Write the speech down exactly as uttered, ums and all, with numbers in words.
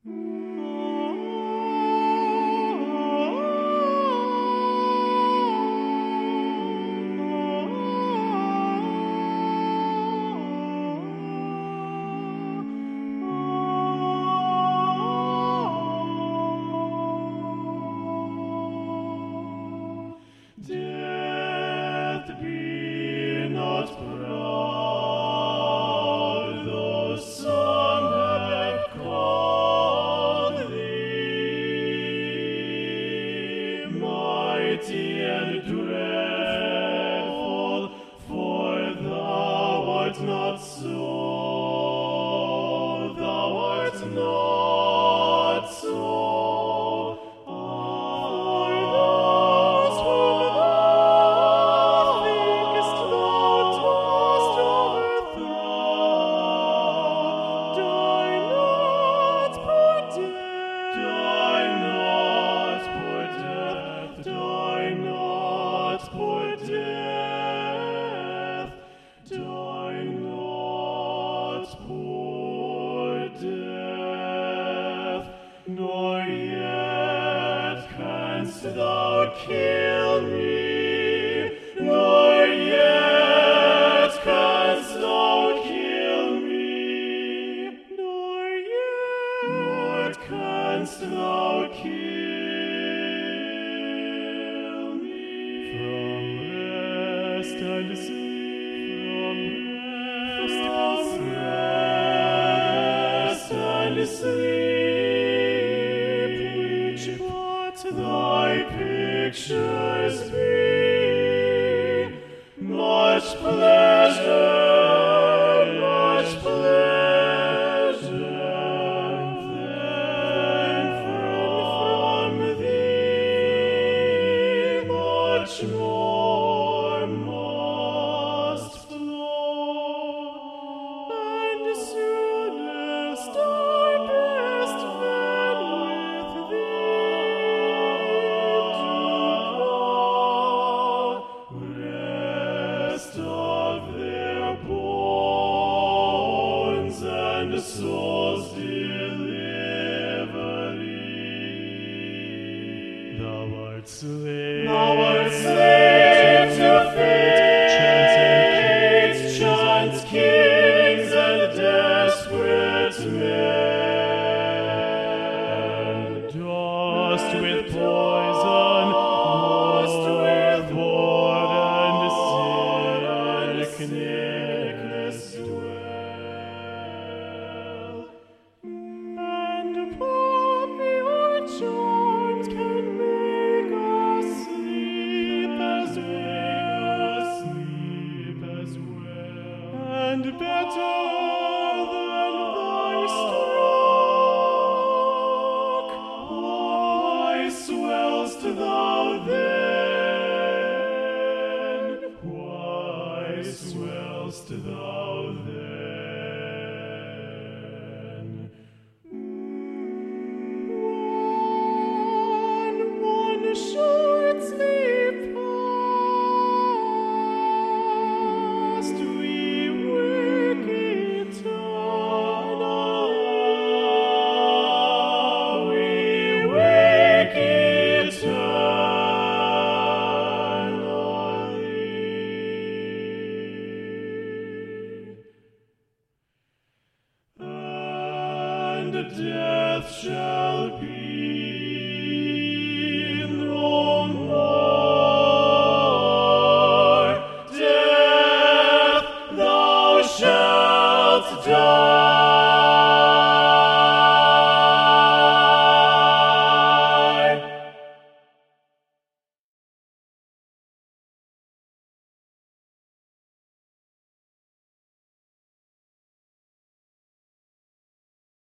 Death, be not proud, though some have called thee mighty and dreadful, for thou art not so, thou art not so. Nor yet canst thou kill me, nor yet canst thou kill me, nor yet, nor canst thou kill me. From rest and sleep, from rest, from rest and sleep, thy pictures be much pleasure, much pleasure, then from thee much more must flow, and soonest our best men with thee and souls delivery. Thou art slave, thou art slave to fate, chance and kings, chance, kings and desperate men. Dost with poison, dost with war and sickness dwell. Charms can make us sleep as well, sleep as well, and better than thy stroke. Why swell'st thou then? Why swell'st thou then? Short sleep past, we wake eternal, we wake eternally, and death shall be